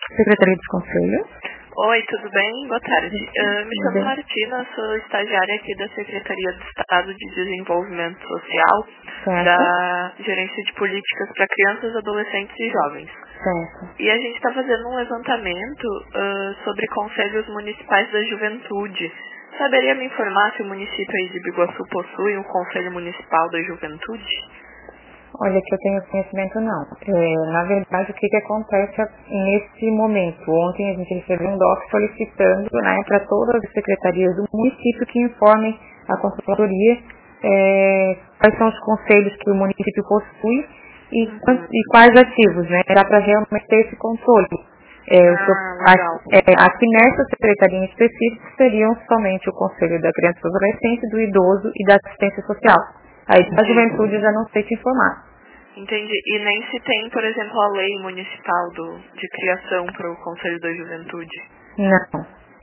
Secretaria dos Conselhos. Oi, tudo bem? Boa tarde. Me chamo Martina, sou estagiária aqui da Secretaria do Estado de Desenvolvimento Social, Certo. da Gerência de Políticas para Crianças, Adolescentes e Jovens. Certo. E a gente está fazendo um levantamento sobre conselhos municipais da juventude. Saberia me informar se o município aí de Biguaçu possui um conselho municipal da juventude? Olha, que eu tenho conhecimento não. Na verdade, o que acontece nesse momento? Ontem a gente recebeu um DOC solicitando, né, para todas as secretarias do município que informem a controladoria quais são os conselhos que o município possui e quais ativos, né? Dá para realmente ter esse controle. Aqui nessa secretaria em específico seriam somente o Conselho da Criança e Adolescente, do Idoso e da Assistência Social. Aí da juventude eu já não sei te informar. Entendi. E nem se tem, por exemplo, a lei municipal de criação para o Conselho da Juventude? Não.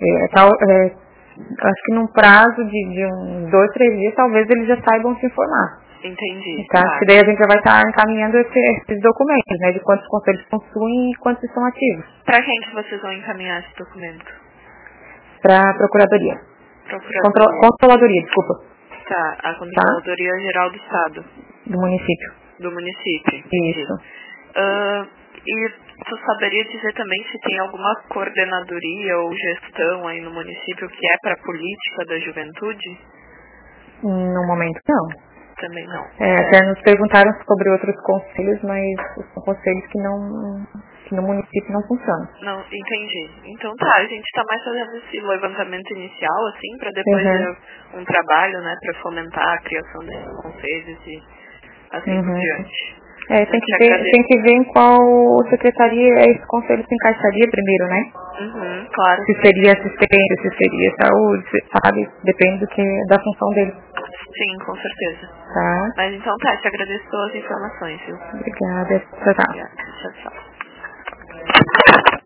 Acho que num prazo de uns 2, 3 dias, talvez eles já saibam se informar. Entendi. Tá? Porque daí a gente já vai estar encaminhando esses documentos, né? De quantos conselhos possuem e quantos estão ativos. Para quem que vocês vão encaminhar esse documento? Para a Procuradoria. Controladoria, desculpa. Tá, a Controladoria Geral do Estado. Do município. Do município. Isso. E tu saberia dizer também se tem alguma coordenadoria ou gestão aí no município que é para a política da juventude? No momento, não. Também não. Até nos perguntaram sobre outros conselhos, mas são conselhos que no município não funcionam. Não, entendi. Então tá, a gente está mais fazendo esse levantamento inicial, assim, para depois ter um trabalho, né, para fomentar a criação desses conselhos e assim por diante. Tem que ver em qual secretaria esse conselho se encaixaria primeiro, né? Claro. Se seria assistência, se seria saúde, sabe? Depende da função dele. Sim, com certeza. Tá. Mas então tá, te agradeço pelas informações, viu? Obrigada. Tchau, tchau. Obrigada. Tchau, tchau.